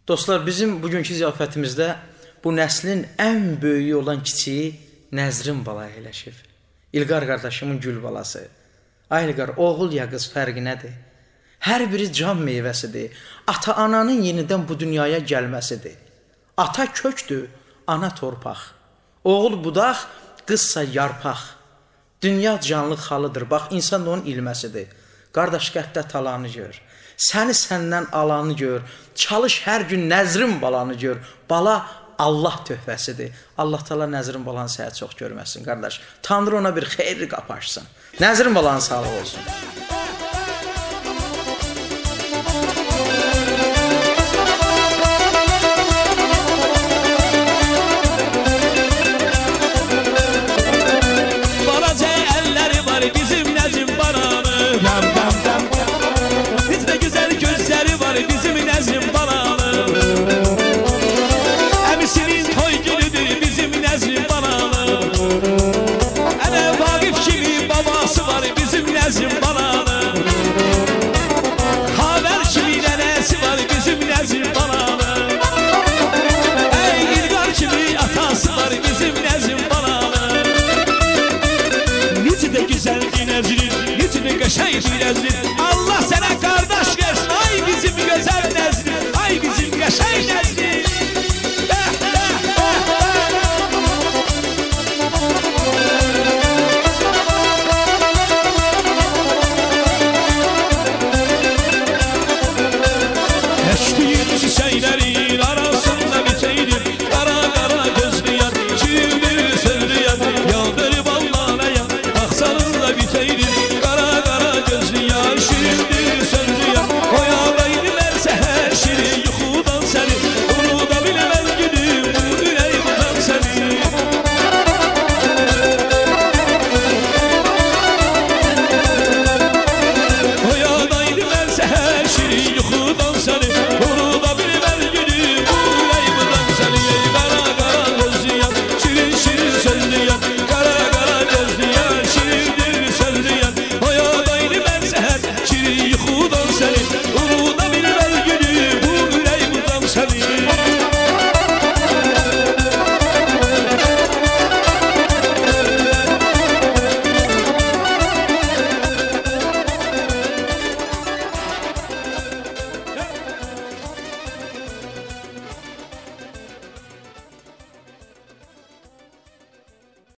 Dostlar, bizim bugünkü ziyafətimizdə bu nəslin ən böyüyü olan kiçiyi Nəzrin bala əyləşib. İlqar qardaşımın gül balası. Ay İlqar, oğul ya qız fərqi nədir? Hər biri can meyvəsidir. Ata-ananın yenidən bu dünyaya gəlməsidir. Ata kökdür, ana torpaq. Oğul budaq, qızsa yarpaq. Dünya canlı xalıdır, bax, insan da onun ilməsidir. Qardaş, qəflət talanı gör. Səni səndən alanı gör. Çalış hər gün Nəzrin balanı gör. Bala Allah töhfəsidir. Allah Taala Nəzrin balanı səhər çox görməsin, qardaş. Tanrı ona bir xeyirli qapı açsın. Nəzrin balanı sağlıq olsun.